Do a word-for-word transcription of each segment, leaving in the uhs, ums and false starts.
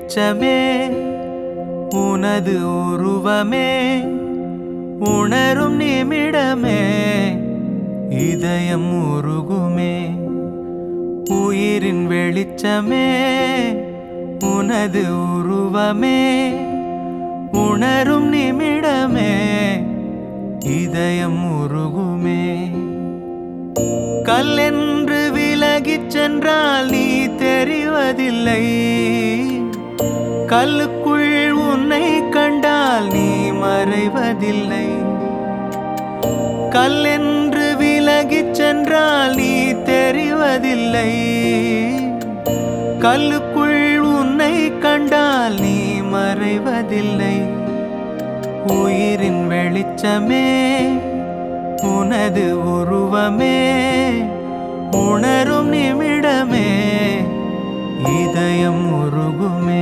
வெளிச்சமே உனது உருவமே உணரும் நிமிடமே இதயம் உருகுமே உயிரின் வெளிச்சமே உனது உருவமே உணரும் நிமிடமே இதயம் உருகுமே கல்லென்று விலகிச் சென்றால் நீ தெரிவதில்லை கல்லுக்குள் உன்னை கண்டால் நீ மறைவதில்லை கல்லென்று விலகிச் சென்றால் நீ தெரிவதில்லை கல்லுக்குள் உன்னை கண்டால் நீ மறைவதில்லை உயிரின் வெளிச்சமே உனது உருவமே உணரும் நிமிடமே இதயம் உருகுமே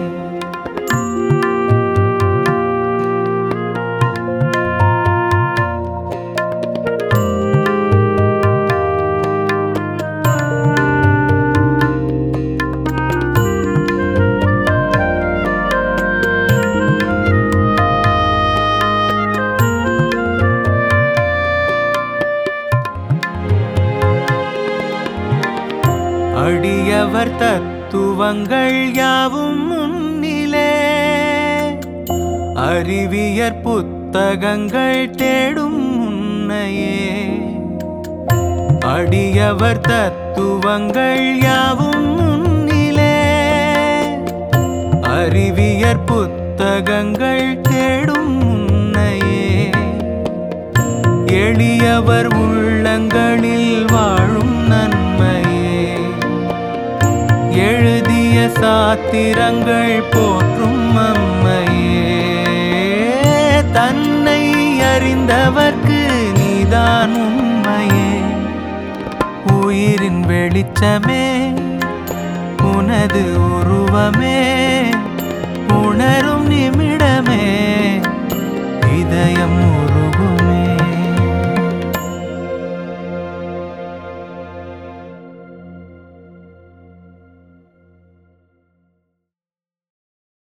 அடியவர் தத்துவங்கள் யாவும் முன்னிலே அறிவியற் புத்தகங்கள் தேடும் முன்னையே அடியவர் தத்துவங்கள் யாவும் முன்னிலே அறிவியற் புத்தகங்கள் தேடும் முன்னையே எளியவர் உள்ளங்களில் வாழும் நன்மையே எழுதிய சாத்திரங்கள் போற்றும் அம்மையே தன்னை அறிந்தவர்க்கு நீதான் உண்மையே உயிரின் வெளிச்சமே உனது உருவமே உணரும் நிமிடமே இதயம்